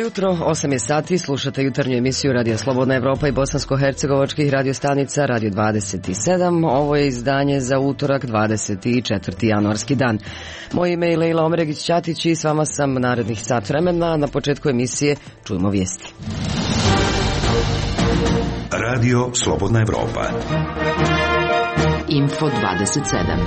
jutro, 8 je sati, slušate jutarnju emisiju Radio Slobodna Evropa i bosansko-hercegovačkih radiostanica Radio 27. Ovo je izdanje za utorak, 24. januarski dan. Moje ime je Lejla Omregić-Ćatić i s vama sam narednih sat vremena. Na početku emisije čujemo vijesti. Radio Slobodna Evropa. Info 27.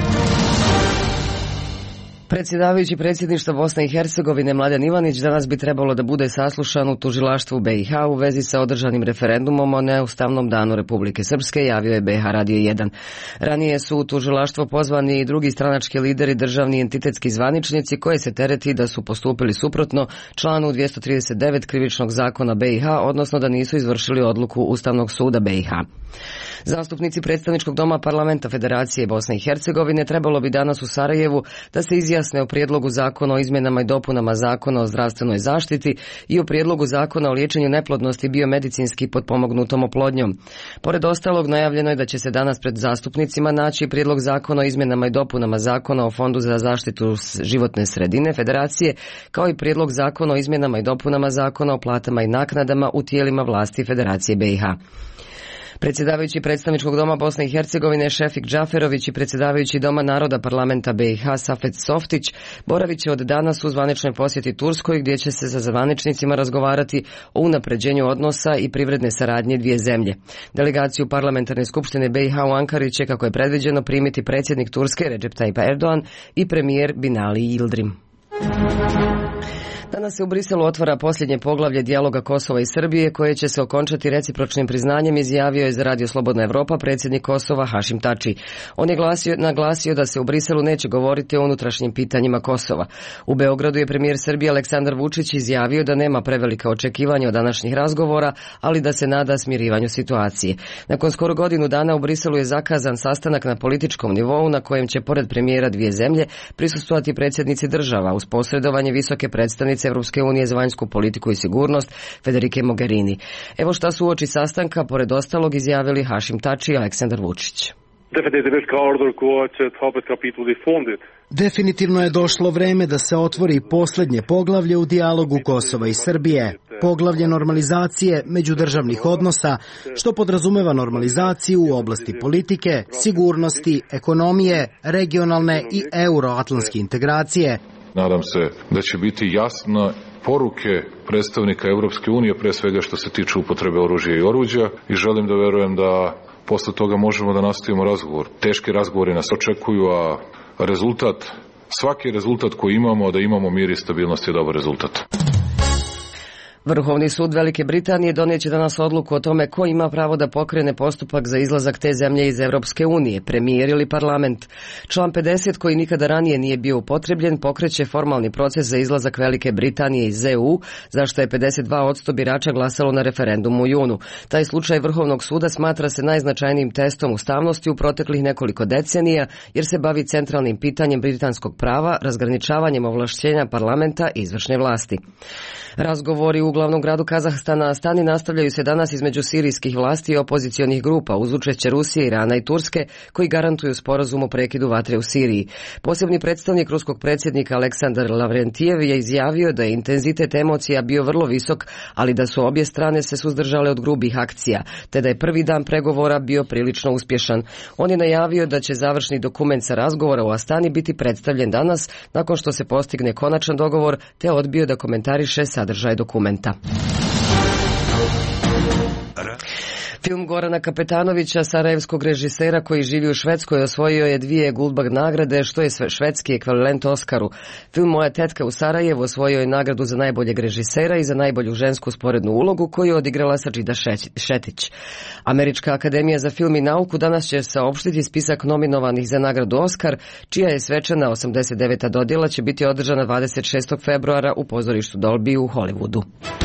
Predsjedavajući predsjedništva Bosne i Hercegovine Mladen Ivanić danas bi trebalo da bude saslušan u tužilaštvu BiH u vezi sa održanim referendumom o neustavnom danu Republike Srpske, javio je BiH Radio 1. Ranije su u tužilaštvo pozvani i drugi stranački lideri, državni entitetski zvaničnici koje se tereti da su postupili suprotno članu 239 krivičnog zakona BiH, odnosno da nisu izvršili odluku Ustavnog suda BiH. Zastupnici predstavničkog doma Parlamenta Federacije Bosne i Hercegovine trebalo bi danas u Sarajevu da se izjasne o prijedlogu zakona o izmjenama i dopunama zakona o zdravstvenoj zaštiti i o prijedlogu zakona o liječenju neplodnosti biomedicinski potpomognutom oplodnjom. Pored ostalog, najavljeno je da će se danas pred zastupnicima naći prijedlog zakona o izmjenama i dopunama zakona o Fondu za zaštitu životne sredine Federacije, kao i prijedlog zakona o izmjenama i dopunama zakona o platama i naknadama u tijelima vlasti Federacije BiH. Predsjedavajući predstavničkog doma Bosne i Hercegovine Šefik Džaferović i predsjedavajući doma Naroda Parlamenta BiH Safet Softić boravit će od danas u zvaničnoj posjeti Turskoj, gdje će se sa zvaničnicima razgovarati o unapređenju odnosa i privredne saradnje dvije zemlje. Delegaciju Parlamentarne skupštine BiH u Ankari će, kako je predviđeno, primiti predsjednik Turske Recep Tayyip Erdogan i premijer Binali Yildirim. Danas se u Briselu otvara posljednje poglavlje dijaloga Kosova i Srbije, koje će se okončati recipročnim priznanjem, izjavio je za Radio Slobodna Evropa predsjednik Kosova Hašim Tači. On je naglasio da se u Briselu neće govoriti o unutrašnjim pitanjima Kosova. U Beogradu je premijer Srbije Aleksandar Vučić izjavio da nema prevelika očekivanja od današnjih razgovora, ali da se nada smirivanju situacije. Nakon skoro godinu dana u Briselu je zakazan sastanak na političkom nivou na kojem će pored premijera dvije zemlje prisustvovati predsjednici država uz posredovanje visoke predstavnice Evropske unije za vanjsku politiku i sigurnost Federike Mogherini. Evo šta su uoči sastanka pored ostalog izjavili Hašim Tači i Aleksandar Vučić. Definitivno je došlo vreme da se otvori posljednje poglavlje u dijalogu Kosova i Srbije. Poglavlje normalizacije međudržavnih odnosa, što podrazumeva normalizaciju u oblasti politike, sigurnosti, ekonomije, regionalne i euroatlantske integracije. Nadam se da će biti jasne poruke predstavnika Europske unije, pre svega što se tiče upotrebe oružja i oruđa, i želim da verujem da posle toga možemo da nastavimo razgovor. Teški razgovori nas očekuju, a svaki rezultat koji imamo, da imamo mir i stabilnost, je dobar rezultat. Vrhovni sud Velike Britanije donijet će danas odluku o tome ko ima pravo da pokrene postupak za izlazak te zemlje iz Europske unije, premijer ili parlament. Član 50, koji nikada ranije nije bio upotrebljen, pokreće formalni proces za izlazak Velike Britanije iz EU, zašto je 52% birača glasalo na referendumu u junu. Taj slučaj Vrhovnog suda smatra se najznačajnijim testom ustavnosti u proteklih nekoliko decenija, jer se bavi centralnim pitanjem britanskog prava, razgraničavanjem ovlašćenja parlamenta i izvršne vlasti. Razgovori u glavnom gradu Kazahstana Astani nastavljaju se danas između sirijskih vlasti i opozicionih grupa uz učešće Rusije, Irana i Turske, koji garantuju sporazum o prekidu vatre u Siriji. Posebni predstavnik ruskog predsjednika Aleksandar Lavrentijev je izjavio da je intenzitet emocija bio vrlo visok, ali da su obje strane se suzdržale od grubih akcija, te da je prvi dan pregovora bio prilično uspješan. On je najavio da će završni dokument sa razgovora u Astani biti predstavljen danas, nakon što se postigne konačan dogovor, te odbio da komentariše sadržaj dokumenta. Film Gorana Kapetanovića, sarajevskog režisera koji živi u Švedskoj, osvojio je 2 Guldbag nagrade, što je švedski ekvivalent Oskaru. Film Moja tetka u Sarajevu osvojio je nagradu za najboljeg režisera i za najbolju žensku sporednu ulogu, koju je odigrala Sadžida Šetić. Američka akademija za film i nauku danas će saopštiti spisak nominovanih za nagradu Oskar, čija je svečana 89. dodjela će biti održana 26. februara u pozorištu Dolby u Hollywoodu.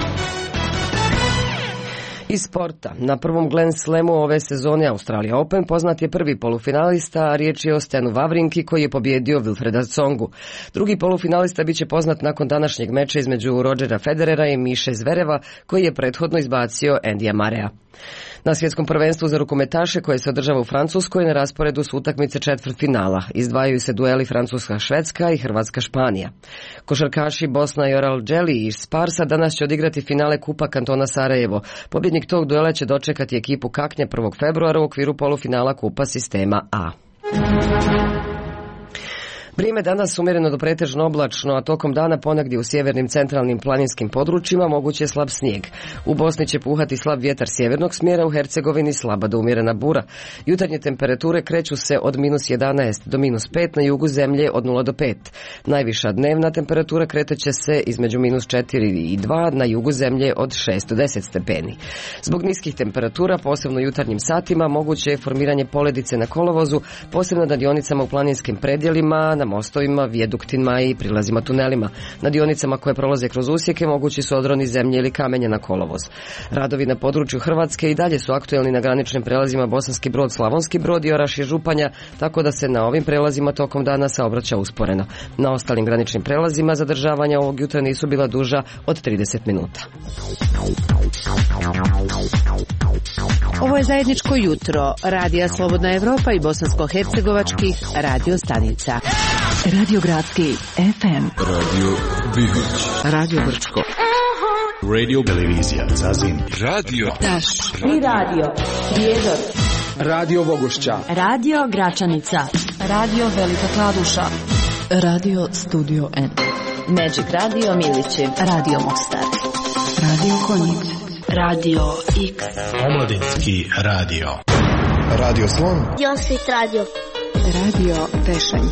Iz sporta. Na prvom Grand Slamu ove sezone Australia Open poznat je prvi polufinalista, a riječ je o Stenu Wawrinki koji je pobjedio Wilfreda Tsongu. Drugi polufinalista biće poznat nakon današnjeg meča između Rodgera Federera i Miše Zvereva, koji je prethodno izbacio Andyja Murraya. Na svjetskom prvenstvu za rukometaše koje se održava u Francuskoj na rasporedu su utakmice četvrtfinala. Izdvajaju se dueli Francuska-Švedska i Hrvatska-Španija. Košarkaši Bosna i Oral Dželi iz Sparsa danas će odigrati finale Kupa kantona Sarajevo. Pobjednik tog duela će dočekati ekipu Kaknje 1. februara u okviru polufinala Kupa sistema A. Vrijeme danas umjereno do pretežno oblačno, a tokom dana ponegdje u sjevernim centralnim planinskim područjima moguće je slab snijeg. U Bosni će puhati slab vjetar sjevernog smjera, u Hercegovini slaba do umjerena bura. Jutarnje temperature kreću se od -11 do -5, na jugu zemlje od 0 do 5. Najviša dnevna temperatura kreteće se između -4 i 2, na jugu zemlje od 6 do 10 stepeni. Zbog niskih temperatura, posebno jutarnjim satima, moguće je formiranje poledice na kolovozu, posebno na dionicama u planinskim predjelima, na mostovima, vijaduktima i prilazima tunelima. Na dionicama koje prolaze kroz usjeke mogući su odroni zemlje ili kamenja na kolovoz. Radovi na području Hrvatske i dalje su aktuelni na graničnim prelazima Bosanski Brod, Slavonski Brod i Orašje Županja, tako da se na ovim prelazima tokom dana saobraća usporeno. Na ostalim graničnim prelazima zadržavanja ovog jutra nisu bila duža od 30 minuta. Ovo je zajedničko jutro Radija Slobodna Evropa i bosansko-hercegovačkih radio stanica. Radio Gradski FM, Radio Bihoć, Radio Brčko, Radio Televizija Zazin, Radio Taš i Radio Prijedor, Radio Vogošća, Radio Gračanica, Radio Velika Kladuša, Radio Studio N, Magic Radio Milići, Radio Mostar, Radio Konjic, Radio X, Omladinski radio, Radio Slon, Josit Radio, Radio Tešanj,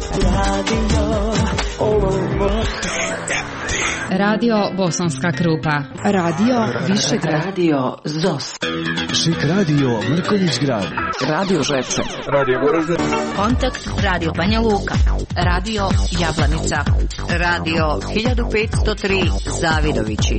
Radio Bosanska Krupa, Radio Višegrad, Radio Zos, Šik radio Mrkonjić Grad, Radio Žepče, Radio Goražde, Kontakt Radio Banja Luka, Radio Jablanica, Radio 1503 Zavidovići.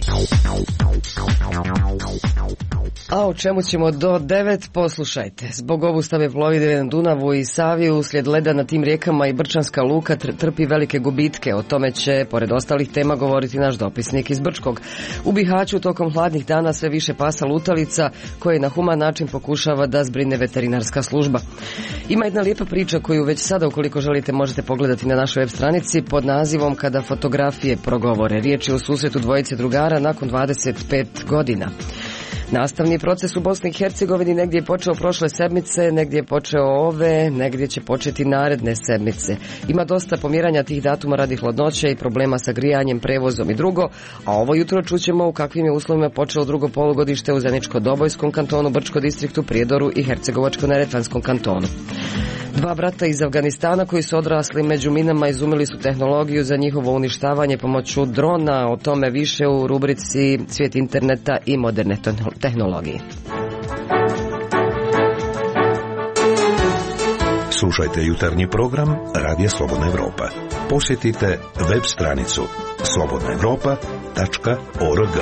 A o čemu ćemo do 9, poslušajte. Zbog obustave plovidbe na Dunavu i Savi uslijed leda na tim rijekama i Brčanska luka trpi velike gubitke. O tome će, pored ostalih tema, govoriti naš dopisnik iz Brčkog. U Bihaću tokom hladnih dana sve više pasa lutalica koje na human način pokušava da zbrine veterinarska služba. Ima jedna lijepa priča koju već sada, ukoliko želite, možete pogledati na našoj web stranici pod nazivom Kada fotografije progovore. Riječ je o susretu dvojice drugara nakon 25 godina. Nastavni proces u Bosni i Hercegovini negdje je počeo prošle sedmice, negdje je počeo ove, negdje će početi naredne sedmice. Ima dosta pomjeranja tih datuma radi hladnoće i problema sa grijanjem, prevozom i drugo, a ovo jutro čućemo u kakvim je uslovima počelo drugo polugodište u Zeničko-Dobojskom kantonu, Brčko-distriktu, Prijedoru i Hercegovačko-neretvanskom kantonu. Dva brata iz Afganistana koji su odrasli među minama izumili su tehnologiju za njihovo uništavanje pomoću drona. O tome više u rubrici Svijet interneta i moderne tehnologije. Slušajte jutarnji program Radija Slobodna Evropa. Posjetite web stranicu slobodnaevropa.org.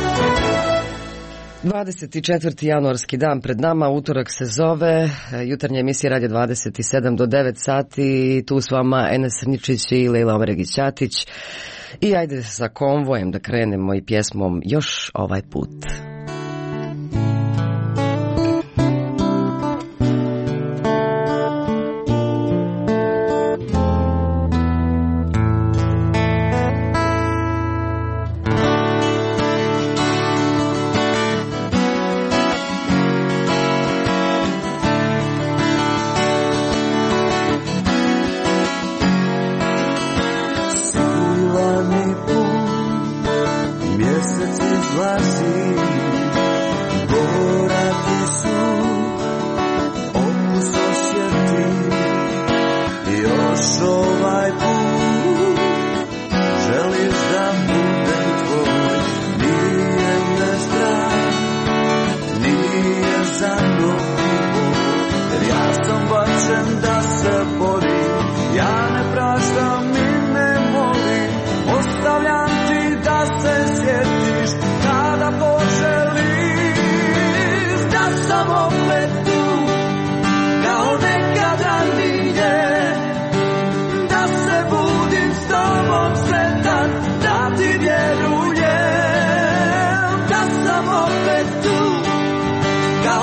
24. januarski dan pred nama, utorak se zove, jutarnja emisija Radija 27 do 9 sati, tu s vama Enes Srničić i Lejla Omeregić-Ćatić. I ajde sa konvojem da krenemo i pjesmom Još ovaj put. Kao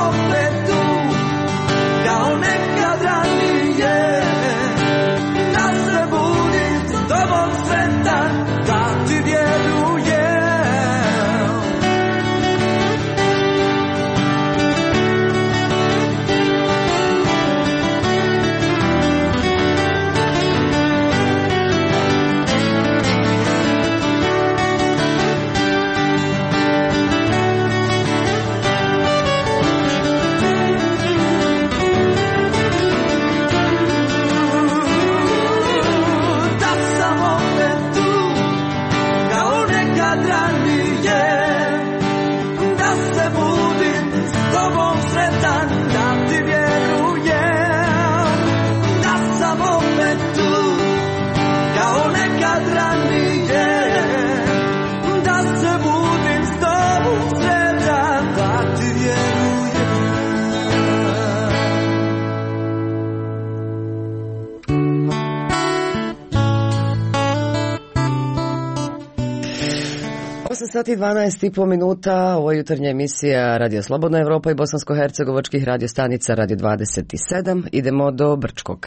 opet tu, kao nekad ranije. Da se budim s tobom sretan, da ti vjerujem. Sati 12,5 minuta, ovo je jutarnja emisija Radio Slobodna Evropa i bosansko-hercegovačkih radiostanica Radio 27. Idemo do Brčkog.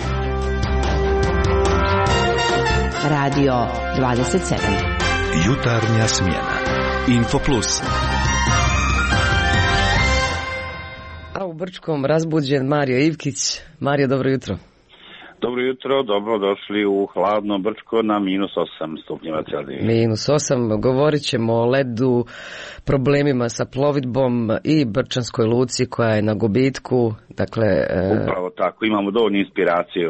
Radio 27. Jutarnja smjena. Info Plus. A u Brčkom razbuđen Mario Ivkić. Mario, dobro jutro. Dobro jutro, dobro došli u hladno Brčko na -8 stupnjeva Celzija. -8, govorit ćemo o ledu, problemima sa plovidbom i Brčanskoj luci koja je na gubitku. Dakle, upravo tako, imamo dovoljno inspiracije u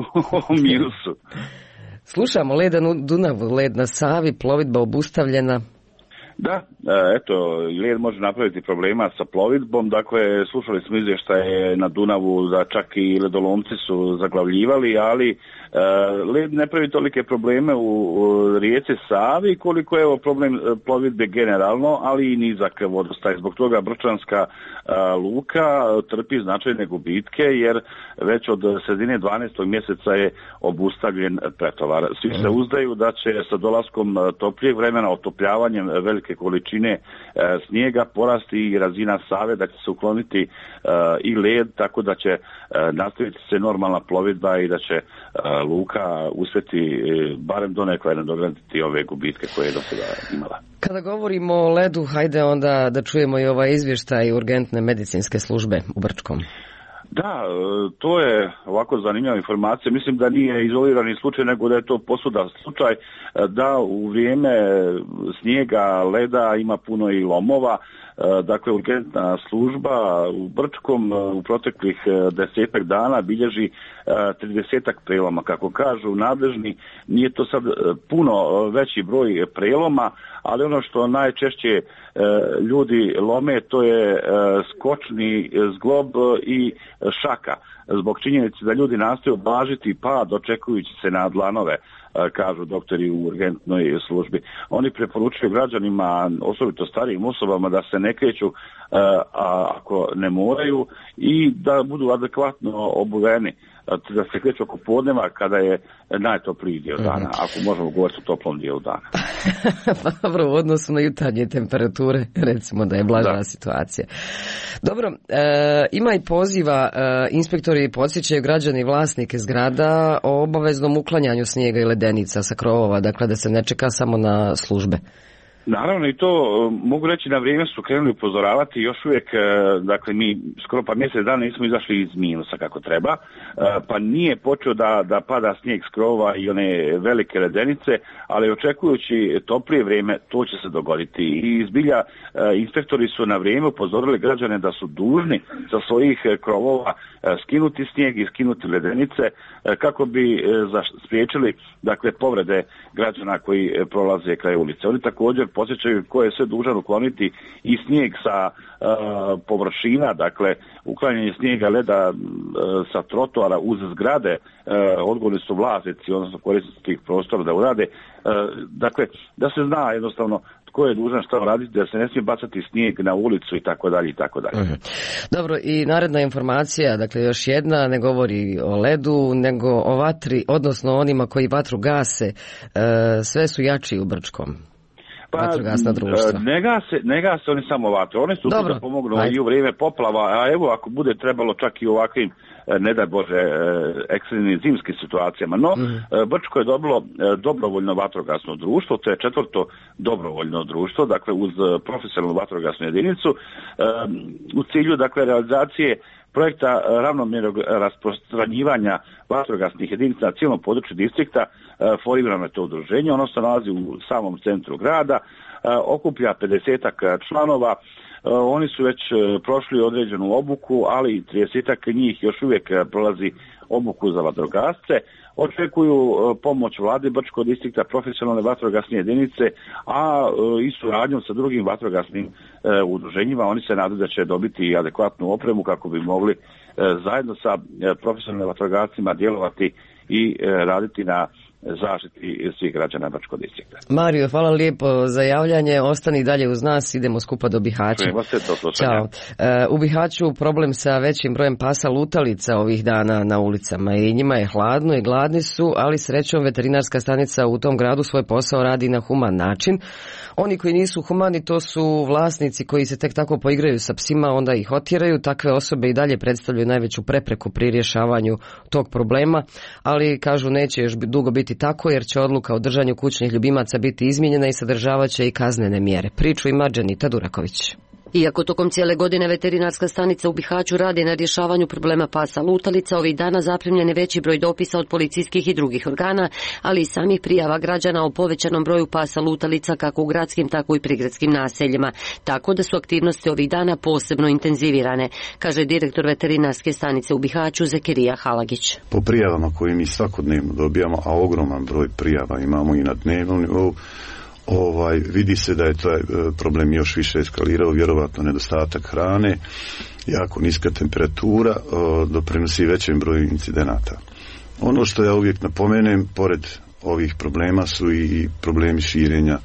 minusu. Slušamo led na Dunavu, led na Savi, plovidba obustavljena. Da, eto, led može napraviti problema sa plovidbom, dakle, slušali smo izvještaje na Dunavu da čak i ledolomci su zaglavljivali, ali led ne pravi tolike probleme u rijeci Savi koliko je evo problem plovidbe generalno, ali i nizak vodostaj. Zbog toga Brčanska luka trpi značajne gubitke jer već od sredine 12. mjeseca je obustavljen pretovar. Svi se uzdaju da će sa dolaskom toplijeg vremena, otopljavanjem velike količine snijega porasti i razina Save, da će se ukloniti i led, tako da će nastaviti se normalna plovidba i da će luka uspjeti barem donekle nadoknaditi ove gubitke koje je do sada imala. Kada govorimo o ledu, hajde onda da čujemo i ovaj izvještaj urgentne medicinske službe u Brčkom. Da, to je ovako zanimljiva informacija. Mislim da nije izolirani slučaj, nego da je to posvuda slučaj, da u vrijeme snijega, leda ima puno i lomova. Dakle, urgentna služba u Brčkom u proteklih 10 dana bilježi 30 preloma. Kako kažu nadležni, nije to sad puno veći broj preloma, ali ono što najčešće ljudi lome, to je skočni zglob i šaka. Zbog činjenice da ljudi nastoje oblažiti pad očekujući se na dlanove, kažu doktori u urgentnoj službi. Oni preporučuju građanima, osobito starijim osobama, da se ne kreću ako ne moraju i da budu adekvatno obuveni, da se kreću oko podneva kada je najtopliji dio dana, ako možemo govoriti o toplom dijelu dana. Dobro, u odnosu na jutarnje temperature, recimo da je blaža situacija. Dobro, ima i poziva, inspektori podsjećaju građani i vlasnike zgrada o obaveznom uklanjanju snijega i ledenica sa krovova, dakle da se ne čeka samo na službe. Naravno i to mogu reći, na vrijeme su krenuli upozoravati, još uvijek, dakle mi skoro pa mjesec dana nismo izašli iz minusa kako treba, pa nije počeo da pada snijeg s krovova i one velike ledenice, ali očekujući toplije vrijeme to će se dogoditi. I zbilja inspektori su na vrijeme upozorili građane da su dužni sa svojih krovova skinuti snijeg i skinuti ledenice kako bi spriječili, dakle, povrede građana koji prolaze kraj ulice. Oni također podsjećaju ko je sve dužan ukloniti i snijeg sa površina, dakle uklanjanje snijega, leda sa trotoara uz zgrade, odgovorni su vlasnici, odnosno korisnici tih prostora da urade. Dakle, da se zna jednostavno tko je dužan šta raditi, da se ne smije bacati snijeg na ulicu i tako dalje i tako dalje. Dobro, i naredna informacija, dakle još jedna, ne govori o ledu, nego o vatri, odnosno onima koji vatru gase, sve su jači u Brčkom. vatrogasna društva? Ne gase oni samo vatre, oni su tu da pomognu i u vrijeme poplava, a evo ako bude trebalo čak i u ovakvim, ne daj Bože, ekstremnim zimskim situacijama. No, Brčko je dobilo dobrovoljno vatrogasno društvo, to je 4. dobrovoljno društvo, dakle uz profesionalnu vatrogasnu jedinicu, u cilju dakle realizacije projekta ravnomjernog rasprostranjivanja vatrogasnih jedinica na cijelom području distrikta. Formirano je to udruženje, ono se nalazi u samom centru grada, okuplja 50-ak članova. Oni su već prošli određenu obuku, ali 30-ak njih još uvijek prolazi obuku za vatrogasce. Očekuju pomoć vlade Brčkog distrikta, profesionalne vatrogasne jedinice, a i suradnjom sa drugim vatrogasnim udruženjima. Oni se nadaju da će dobiti adekvatnu opremu kako bi mogli zajedno sa profesionalnim vatrogascima djelovati i raditi na zaštiti svih građana Brčkog distrikta. Mario, hvala lijepo za javljanje. Ostani dalje uz nas, idemo skupa do Bihaća. Ćao. U Bihaću problem sa većim brojem pasa lutalica ovih dana na ulicama i njima je hladno i gladni su, ali srećom veterinarska stanica u tom gradu svoj posao radi na human način. Oni koji nisu humani, to su vlasnici koji se tek tako poigraju sa psima, onda ih otjeraju. Takve osobe i dalje predstavljaju najveću prepreku pri rješavanju tog problema, ali kažu neće još dugo biti tako jer će odluka o držanju kućnih ljubimaca biti izmijenjena i sadržavat će i kaznene mjere. Priču ima Dženita Duraković. Iako tokom cijele godine veterinarska stanica u Bihaću radi na rješavanju problema pasa lutalica, ovih dana zaprimljen je veći broj dopisa od policijskih i drugih organa, ali i samih prijava građana o povećanom broju pasa lutalica kako u gradskim, tako i prigradskim naseljima. Tako da su aktivnosti ovih dana posebno intenzivirane, kaže direktor veterinarske stanice u Bihaću Zekerija Halagić. Po prijavama koje mi svakodnevno dobijamo, a ogroman broj prijava imamo i na dnevnom nivou, vidi se da je taj problem još više eskalirao, vjerovatno nedostatak hrane, jako niska temperatura doprinosi većem broju incidenata. Ono što ja uvijek napomenem, pored ovih problema su i problemi širenja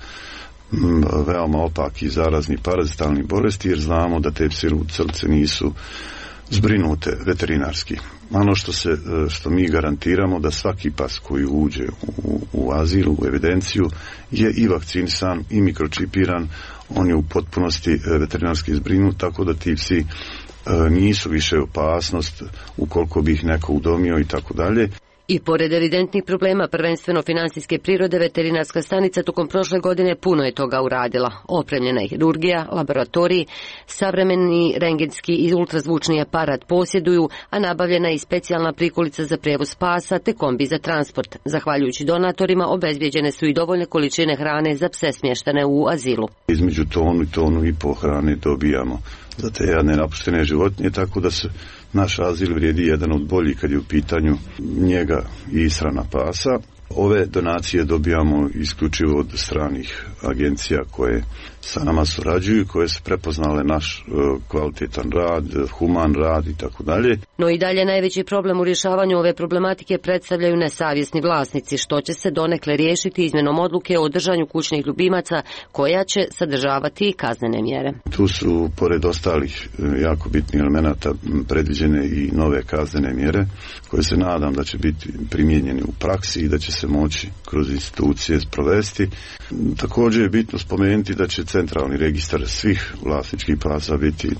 veoma opakih zaraznih parazitalnih bolesti, jer znamo da te psi lutalice nisu zbrinute veterinarski. Ono što mi garantiramo da svaki pas koji uđe u azil, u evidenciju, je i vakcinisan i mikročipiran, on je u potpunosti veterinarski zbrinut, tako da ti psi nisu više opasnost ukoliko bi ih neko udomio i tako dalje. I pored evidentnih problema, prvenstveno financijske prirode, veterinarska stanica tokom prošle godine puno je toga uradila. Opremljena je hirurgija, laboratoriji, savremeni rengenski i ultrazvučni aparat posjeduju, a nabavljena je i specijalna prikolica za prijevoz pasa te kombi za transport. Zahvaljujući donatorima obezbijeđene su i dovoljne količine hrane za pse smještene u azilu. Između tonu i pol hrane dobijamo za te jadne napuštene životinje, tako da se naš azil vrijedi jedan od boljih kad je u pitanju njega i ishrana pasa. Ove donacije dobijamo isključivo od stranih agencija koje sa nama surađuju, koje su prepoznale naš kvalitetan rad, human rad i tako dalje. No i dalje najveći problem u rješavanju ove problematike predstavljaju nesavjesni vlasnici, što će se donekle riješiti izmjenom odluke o držanju kućnih ljubimaca, koja će sadržavati i kaznene mjere. Tu su, pored ostalih jako bitnih elemenata, predviđene i nove kaznene mjere, koje se nadam da će biti primijenjene u praksi i da će se moći kroz institucije sprovesti. Također je bitno spomenuti da će centralni registar svih vlasničkih pasa biti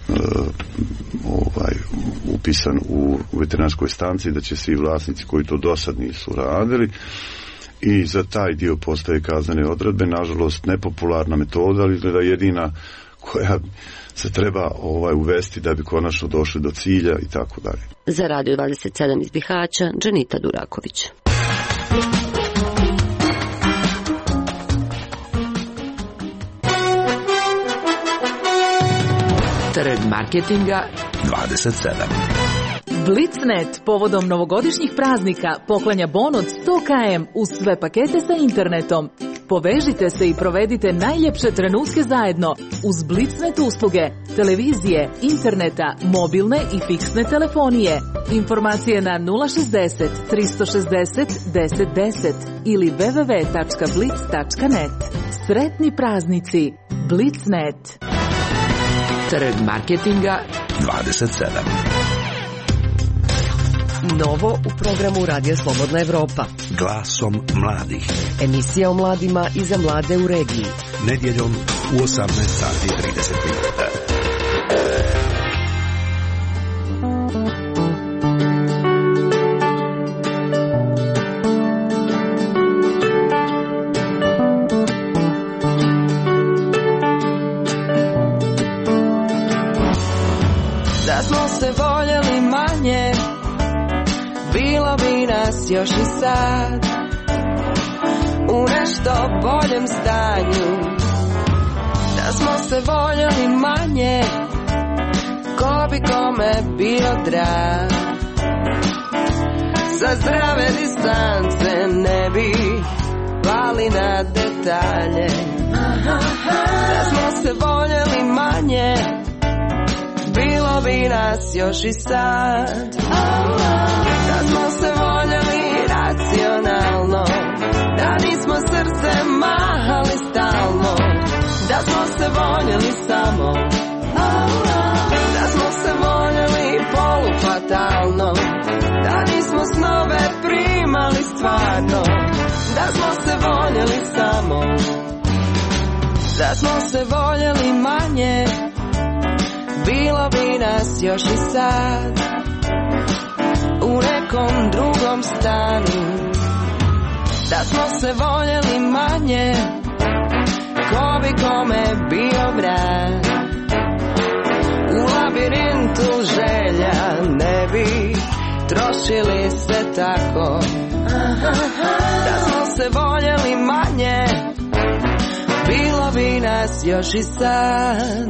upisan u veterinarskoj stanici, da će svi vlasnici koji to dosad nisu radili, i za taj dio postoje kaznene odredbe. Nažalost, nepopularna metoda, ali izgleda jedina koja se treba uvesti da bi konačno došli do cilja i tako dalje. Za Radio 27 iz Bihaća, Dženita Duraković. Trg marketinga 27. Blitznet povodom novogodišnjih praznika poklanja bon od 100 km uz sve pakete sa internetom. Povežite se i provedite najljepše trenutke zajedno uz Blitznet usluge, televizije, interneta, mobilne i fiksne telefonije. Informacije na 060 360 1010 ili www.blitz.net. Sretni praznici! Blitznet. Trg marketinga 27. Novo u programu Radija Slobodna Evropa. Glasom mladih. Emisija o mladima i za mlade u regiji. Nedjeljom u 18 sati 30 minuta. Da smo se voljeli manje, bilo bi nas još i sad u nešto boljem stanju. Da smo se voljeli manje, ko bi kome bio drag. Sa zdrave distance ne bi pali na detalje. Da smo se voljeli manje, bilo bi nas još i sad. Da smo se voljeli racionalno, da nismo srce mahali stalno. Da smo se voljeli samo, da smo se voljeli polufatalno, da nismo snove primali stvarno. Da smo se voljeli samo, da smo se voljeli manje, bilo bi nas još i sad u nekom drugom stanu. Da smo se voljeli manje, ko bi kome bio vrag. U labirintu želja ne bi trošili se tako. Da smo se voljeli manje, bilo bi nas još i sad.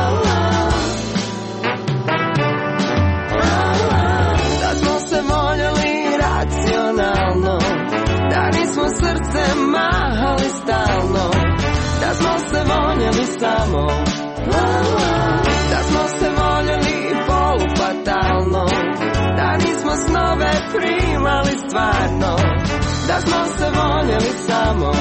Da smo se voljeli racionalno, da nismo srce mahali stalno. Da smo se voljeli samo, da smo se voljeli polufatalno, da nismo snove primali stvarno. Da smo se voljeli samo.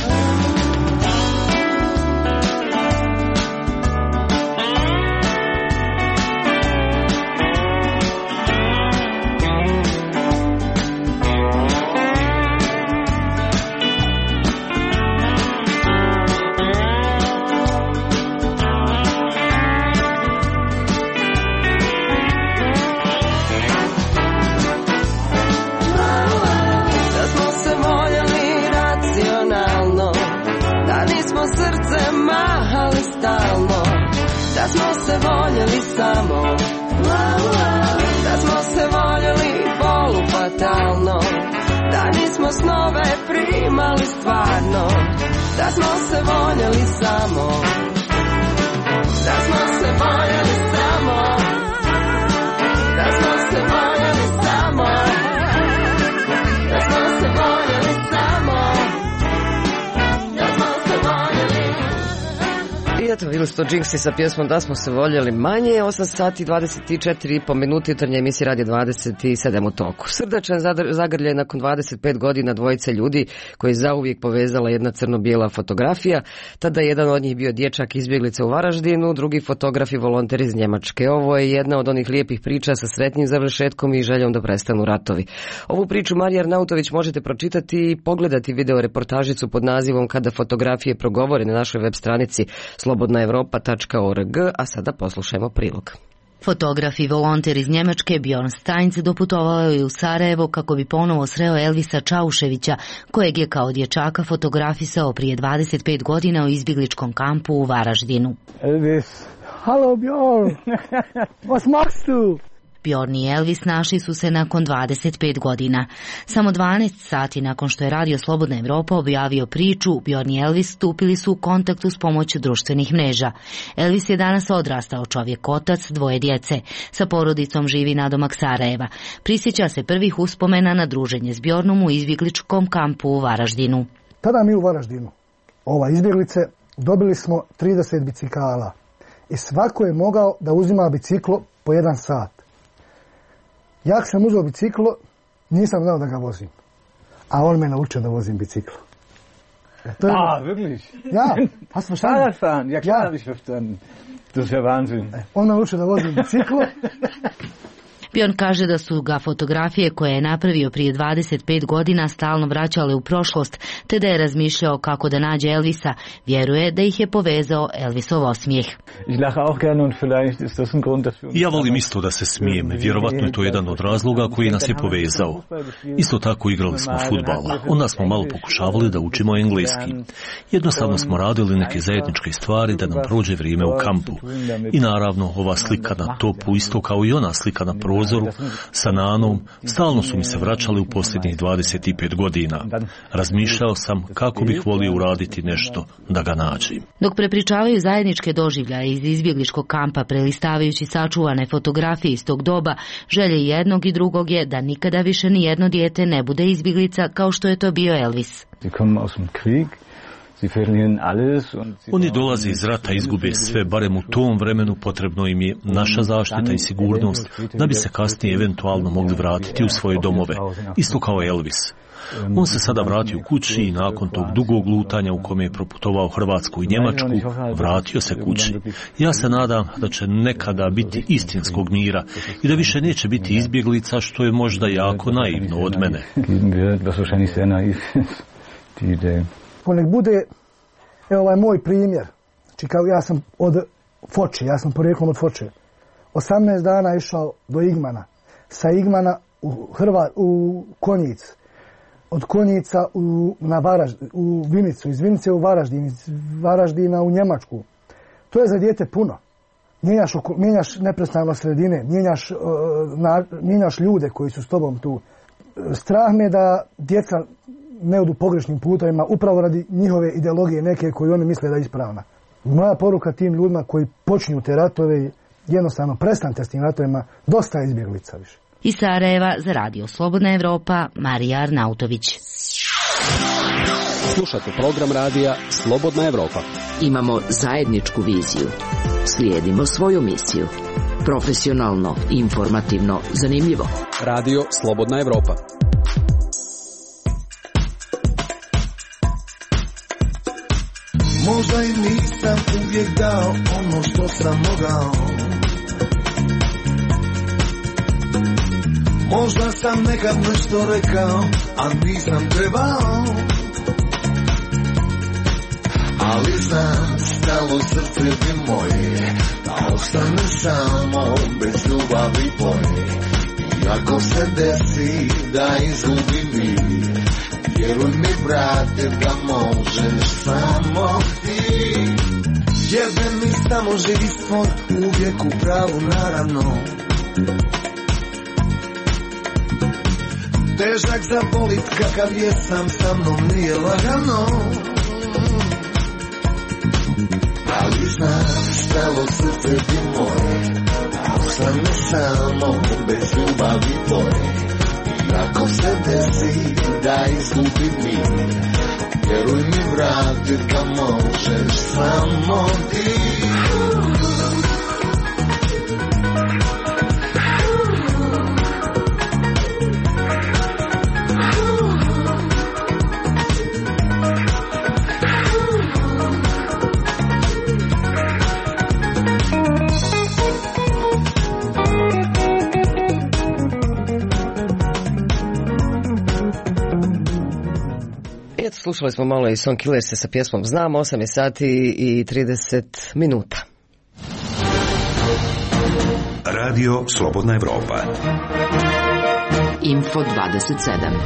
Da smo se voljeli samo, da smo se voljeli polufatalno, da nismo snove primali stvarno. Da smo se voljeli samo, da smo se voljeli samo, da smo se voljeli samo, da smo se voljeli samo, da smo se voljeli. I eto, bili su to Jinxi sa pjesmom Da smo se voljeli manje. 8 sati 24,5 minuti, jutarnja emisija Radio 27 u toku. Srdačan zagrljaj nakon 25 godina dvojice ljudi koji zauvijek povezala jedna crno-bijela fotografija. Tada je jedan od njih bio dječak izbjeglica u Varaždinu, drugi fotograf i volonter iz Njemačke. Ovo je jedna od onih lijepih priča sa sretnim završetkom i željom da prestanu ratovi. Ovu priču Marija Arnautović možete pročitati i pogledati video reportažicu pod nazivom Kada fotografije progovore na našoj web stranici slobodnaevropa.org, a sada poslušajmo prilog. Fotograf i volonter iz Njemačke Bjorn Steinc doputovao je u Sarajevo kako bi ponovo sreo Elvisa Čauševića, kojeg je kao dječaka fotografisao prije 25 godina u izbjegličkom kampu u Varaždinu. Elvis, halo Bjorn, was machst du? Bjorn i Elvis našli su se nakon 25 godina. Samo 12 sati nakon što je Radio Slobodna Evropa objavio priču, Bjorn i Elvis stupili su u kontakt uz pomoć društvenih mreža. Elvis je danas odrastao čovjek, otac, dvoje djece. Sa porodicom živi nadomak Sarajeva. Prisjeća se prvih uspomena na druženje s Bjornom u izbjegličkom kampu u Varaždinu. Tada mi u Varaždinu, izbjeglice, dobili smo 30 bicikala i svako je mogao da uzima biciklo po 1 sat. Ja sam uzeo biciklo, nisam znao da ga vozim. A on me naučio da vozim biciklo. Wirklich? Ja, hast du verstanden? Fahrradfahren, ja klar, habe ich verstanden. Das ist ja Wahnsinn. On me naučio da vozim biciklo. Bjorn kaže da su ga fotografije koje je napravio prije 25 godina stalno vraćale u prošlost, te da je razmišljao kako da nađe Elvisa. Vjeruje da ih je povezao Elvisov osmijeh. Ja volim isto da se smijem, vjerovatno je to jedan od razloga koji nas je povezao. Isto tako igrali smo fudbala, onda smo malo pokušavali da učimo engleski. Jednostavno smo radili neke zajedničke stvari da nam prođe vrijeme u kampu. I naravno ova slika na topu, isto kao i ona slika na prozoru sa Nanom, stalno su mi se vraćali u posljednjih 25 godina. Razmišljao sam kako bih volio uraditi nešto da ga nađem. Dok prepričavaju zajedničke doživljaje iz izbjegličkog kampa, prelistavajući sačuvane fotografije iz tog doba, želje jednog i drugog je da nikada više ni jedno dijete ne bude izbjeglica kao što je to bio Elvis. Oni dolaze iz rata, izgube sve, barem u tom vremenu potrebno im je naša zaštita i sigurnost da bi se kasnije eventualno mogli vratiti u svoje domove, isto kao Elvis. On se sada vratio kući i nakon tog dugog lutanja u kome je proputovao Hrvatsku i Njemačku, vratio se kući. Ja se nadam da će nekada biti istinskog mira i da više neće biti izbjeglica, što je možda jako naivno od mene. Nek bude, evo ovaj moj primjer, znači kao ja sam od Foče, ja sam porijeklom od Foče, 18 dana išao do Igmana, sa Igmana u Konjic, od Konjica u Vinicu, iz Vinice u Varaždin, iz Varaždina u Njemačku. To je za dijete puno. Mijenjaš neprestano sredine, mijenjaš ljude koji su s tobom tu. Strah me da djeca ne odu pogrešnim putovima, upravo radi njihove ideologije neke koju oni misle da je ispravna. Moja poruka tim ljudima koji počinju te ratove, jednostavno prestanite s tim ratovima, dosta je izbjeglica više. Iz Sarajeva za Radio Slobodna Evropa, Marija Arnautović. Slušate program radija Slobodna Evropa. Imamo zajedničku viziju. Slijedimo svoju misiju. Profesionalno, informativno, zanimljivo. Radio Slobodna Evropa. Možda i nisam uvijek dao ono što sam mogao. Možda sam nekad nešto rekao, a nisam trebao. Ali znam, stalo srce bi moje, da ostane samo bez ljubavi tvoje. I ako se desi da izgubim mir, vjeruj mi brate da možeš samo ti. Jebe mi samo živi stvor, uvijek u pravu naravno. Težak zabolit kakav jesam, sa mnom nije lagano. Ali znam, stalo srce ti moje, da ostane samo bez ljubavi tvoje. I ako se desi da izgubim mir, vjeruj mi vrati da možeš samo ti. Slušali smo malo i Son Killers sa pjesmom Znam, 8 je sati i 30 minuta. Radio Slobodna Evropa. Info 27.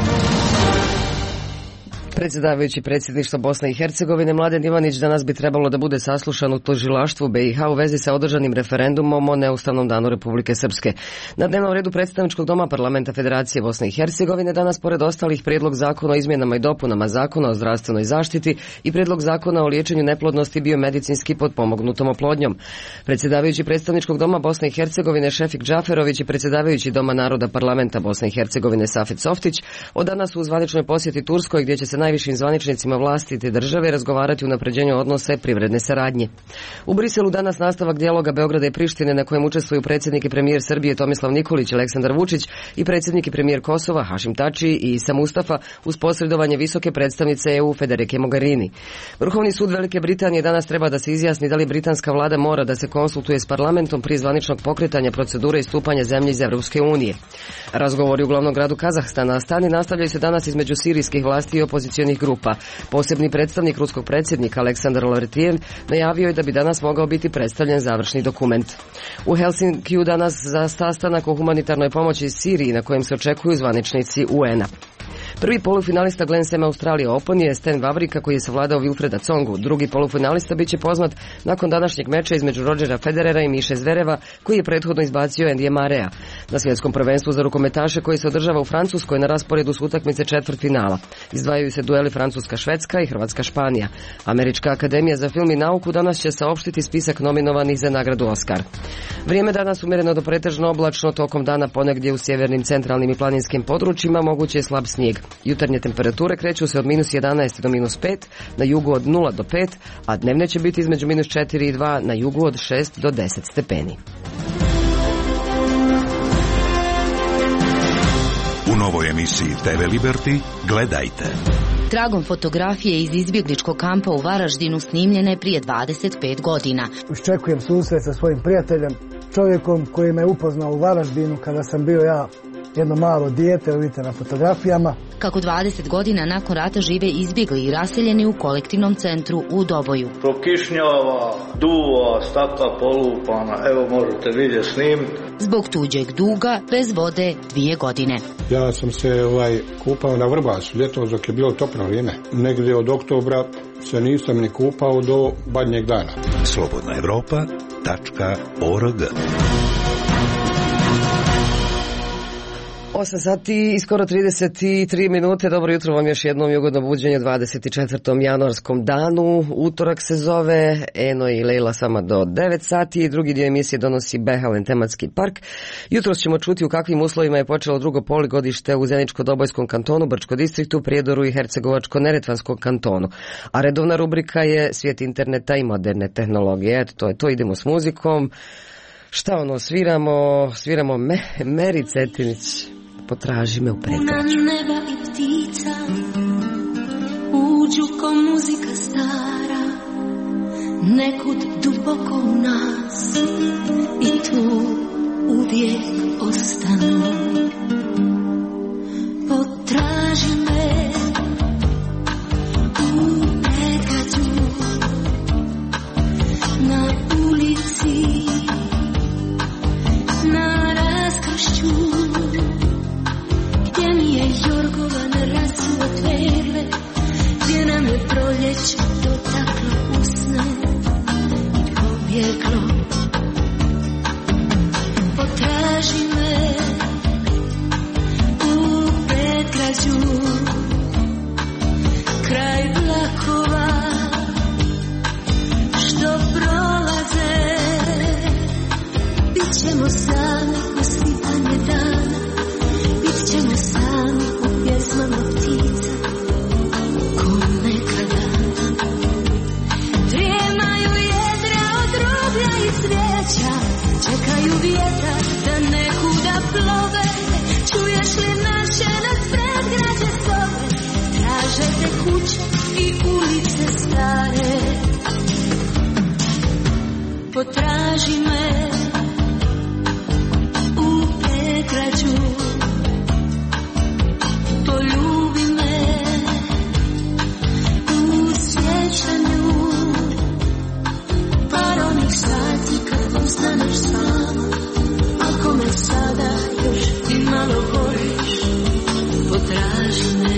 Predsjedavajući predsjedništva Bosne i Hercegovine Mladen Ivanić danas bi trebalo da bude saslušan u tužilaštvu BiH u vezi sa održanim referendumom o neustavnom danu Republike Srpske. Na dnevnom redu predstavničkog doma Parlamenta Federacije Bosne i Hercegovine danas pored ostalih prijedlog zakona o izmjenama i dopunama zakona o zdravstvenoj zaštiti i prijedlog zakona o liječenju neplodnosti biomedicinski potpomognutom oplodnjom. Predsjedavajući predstavničkog doma Bosne i Hercegovine Šefik Džaferović i predsjedavajući Doma naroda Parlamenta Bosne i Hercegovine Safet Softić od danas u zvaničnoj posjeti Turskoj gdje će se najvišim zvaničnicima vlasti te države i razgovarati o unapređenju odnosa i privredne saradnje. U Briselu danas nastavak dijaloga Beograda i Prištine na kojem učestvuju predsjednik i premijer Srbije Tomislav Nikolić, Aleksandar Vučić i predsjednik i premijer Kosova Hašim Tači i Isa Mustafa uz posredovanje visoke predstavnice EU Federike Mogherini. Vrhovni sud Velike Britanije danas treba da se izjasni da li britanska vlada mora da se konsultuje s parlamentom prije zvaničnog pokretanja procedure i stupanja zemlje iz Evropske unije. Razgovori u glavnom gradu Kazahstana Astani nastavljaju se danas između sirijskih vlasti i opozicionih grupa. Posebni predstavnik ruskog predsjednika Aleksandar Lavrentijev najavio je da bi danas mogao biti predstavljen završni dokument. U Helsinkiju danas za sastanak o humanitarnoj pomoći iz Siriji na kojem se očekuju zvaničnici UN-a. Prvi polufinalista Grand Slam Australija Open je Stan Wawrinka koji je savladao Wilfreda Tsongu. Drugi polufinalista biće poznat nakon današnjeg meča između Rodgera Federera i Miše Zvereva koji je prethodno izbacio Andyja Murraya. Na svjetskom prvenstvu za rukometaše koji se održava u Francuskoj na rasporedu su utakmice četvrtfinala. Izdvajaju se dueli Francuska-Švedska i Hrvatska-Španija. Američka akademija za film i nauku danas će saopštiti spisak nominovanih za nagradu Oscar. Vrijeme danas umjereno do pretežno oblačno, tokom dana ponegdje u sjevernim, centralnim i planinskim područjima moguće je slab snijeg. Jutarnje temperature kreću se od -11 do -5, na jugu od 0 do 5, a dnevne će biti između -4 i 2, na jugu od 6 do 10 stepeni. U novoj emisiji TV Liberty gledajte. Tragom fotografije iz izbjegličkog kampa u Varaždinu snimljene prije 25 godina. Iščekujem susret sa svojim prijateljem, čovjekom koji me upoznao u Varaždinu kada sam bio ja jedno malo dijete, vidite na fotografijama. Kako 20 godina nakon rata žive izbjegli i raseljeni u kolektivnom centru u Doboju. Prokišnjava, duva, stakla polupana, evo možete vidjeti snimiti. Zbog tuđeg duga, bez vode 2 godine. Ja sam se kupao na Vrbasu, ljetos dok je bilo toplo vrijeme. Negdje od oktobra se nisam ni kupao do badnjeg dana. slobodnaevropa.org 8 sati i skoro 33 minute. Dobro jutro vam još jednom i ugodno buđenje 24. januarskom danu. Utorak se zove, Eno i Lejla sama do 9 sati. Drugi dio emisije donosi Behalen tematski park. Jutros ćemo čuti u kakvim uslovima je počelo drugo polugodište u Zeničko-Dobojskom kantonu, Brčko distriktu, Prijedoru i Hercegovačko-Neretvanskom kantonu. A redovna rubrika je Svijet interneta i moderne tehnologije. Eto, to je to, idemo s muzikom. Šta ono, sviramo Meri Cetinić. Potraži me u prekraću. Na neba i ptica uđu ko muzika stara, nekud duboko u nas i tu uvijek ostanu. Potraži me u prekraću na ulici, na raskršću, gdje mi je jorgovan rascvet verve, gdje nam je proljeće dotaklo usne i pobjeglo. Potraži me u predgrađu, kraj vlakova što prolaze. Bit ćemo sami u sipanje dana, bit ćemo sami u pjesmama ptica, ko nekada. Drijemaju jedra od rublja i cvijeća, čekaju vjetar da nekuda plove. Čuješ li naše nas predgrađe zove, traže te kuće i ulice stare. Potraži me u prekrađu, poljubi me u sjećanju, par onih sati kad ustaneš sam. Ako me sada još i malo voliš, potraži me.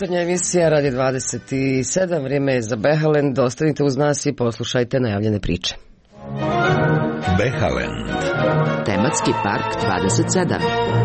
Jutarnja emisija Radio 27, vrijeme je za Behalend, ostanite uz nas i poslušajte najavljene priče. Behalend. Tematski park 27.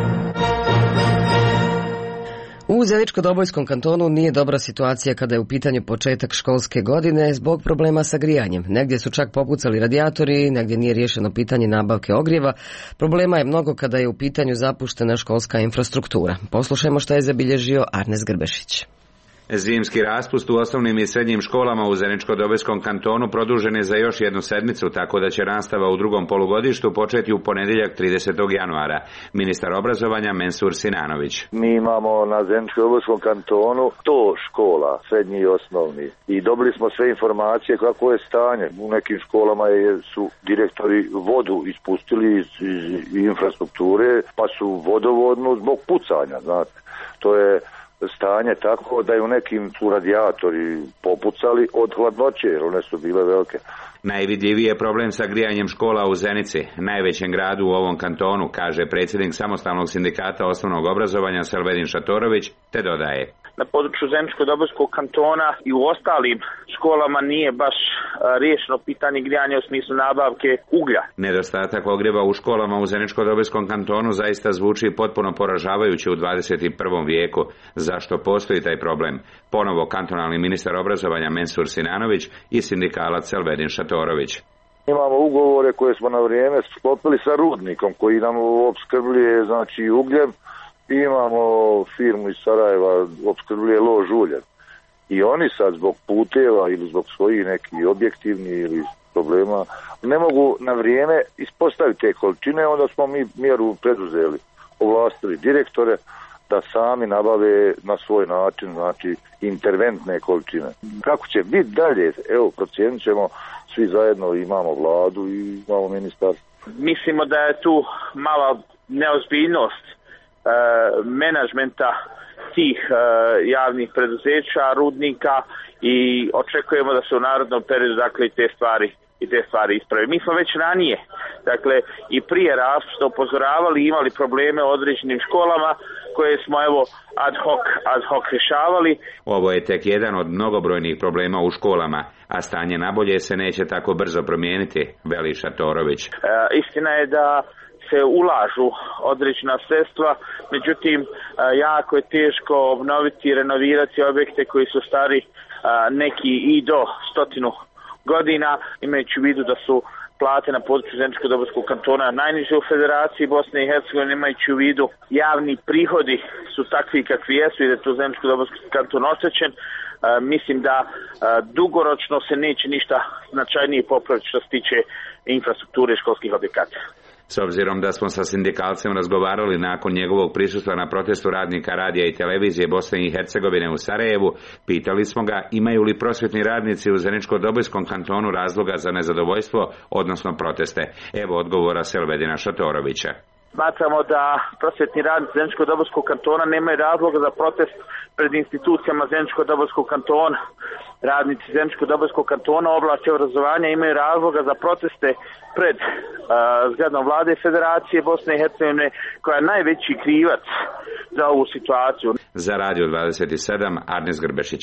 U Zeničko-Dobojskom kantonu nije dobra situacija kada je u pitanju početak školske godine zbog problema sa grijanjem. Negdje su čak popucali radijatori, negdje nije riješeno pitanje nabavke ogrijeva. Problema je mnogo kada je u pitanju zapuštena školska infrastruktura. Poslušajmo što je zabilježio Arnes Grbešić. Zimski raspust u osnovnim i srednjim školama u Zeničko-Dobojskom kantonu produžen je za još jednu sedmicu, tako da će nastava u drugom polugodištu početi u ponedjeljak 30. januara. Ministar obrazovanja Mensur Sinanović. Mi imamo na Zeničko-Dobojskom kantonu 100 škola, srednji i osnovni. I dobili smo sve informacije kako je stanje. U nekim školama su direktori vodu ispustili iz infrastrukture, pa su vodovodnu zbog pucanja, znate. To je stanje tako da je u nekim su radijatori popucali od hladnoće, jer one su bile velike. Najvidljiviji je problem sa grijanjem škola u Zenici, najvećem gradu u ovom kantonu, kaže predsjednik samostalnog sindikata osnovnog obrazovanja Selvedin Šatorović, te dodaje. Na području Zeničko-Dobojskog kantona i u ostalim školama nije baš riješeno pitanje grijanja u smislu nabavke uglja. Nedostatak ogrijeva u školama u Zeničko-Dobojskom kantonu zaista zvuči potpuno poražavajuće u 21. vijeku. Zašto postoji taj problem? Ponovo kantonalni ministar obrazovanja Mensur Sinanović i sindikalac Selvedin Šatorović. Imamo ugovore koje smo na vrijeme sklopili sa rudnikom koji nam opskrbljuje znači ugljem. Imamo firmu iz Sarajeva, opskrbljuje lož uljem. I oni sad zbog puteva ili zbog svojih nekih objektivnih ili problema ne mogu na vrijeme ispostaviti te količine, onda smo mi mjeru preduzeli, ovlastili direktore da sami nabave na svoj način, znači interventne količine. Kako će biti dalje, evo procijenit ćemo, svi zajedno imamo vladu i imamo ministarstvo. Mislimo da je tu mala neozbiljnost menadžmenta tih javnih preduzeća, rudnika i očekujemo da se u narednom periodu dakle i te stvari isprave. Mi smo već ranije, dakle i prije raspusta upozoravali i imali probleme u određenim školama koje smo evo ad hoc rješavali. Ovo je tek jedan od mnogobrojnih problema u školama, a stanje nabolje se neće tako brzo promijeniti, veli Šatorović. Istina je da se ulažu određena sredstva, međutim jako je teško obnoviti i renovirati objekte koji su stari neki i do 100 godina, imajući u vidu da su plate na području Zeničko-Dobojskog kantona najniže u Federaciji Bosne i Hercegovine, imajući u vidu javni prihodi su takvi kakvi jesu i da je to Zeničko-Dobojski kanton oštećen. Mislim da dugoročno se neće ništa značajnije popraviti što se tiče infrastrukture školskih objekata. S obzirom da smo sa sindikalcem razgovarali nakon njegovog prisustva na protestu radnika radija i televizije Bosne i Hercegovine u Sarajevu, pitali smo ga imaju li prosvjetni radnici u Zeničko-Dobojskom kantonu razloga za nezadovoljstvo, odnosno proteste. Evo odgovora Selvedina Šatorovića. Smatramo da prosvjetni radnici Zeničko-Dobojskog kantona nemaju razloga za protest pred institucijama Zeničko-Dobojskog kantona. Radnici Zeničko-Dobojskog kantona u oblasti obrazovanja imaju razloga za proteste pred zgradom vlade Federacije Bosne i Hercegovine, koja je najveći krivac za ovu situaciju. Za Radio 27, Arnes Grbešić.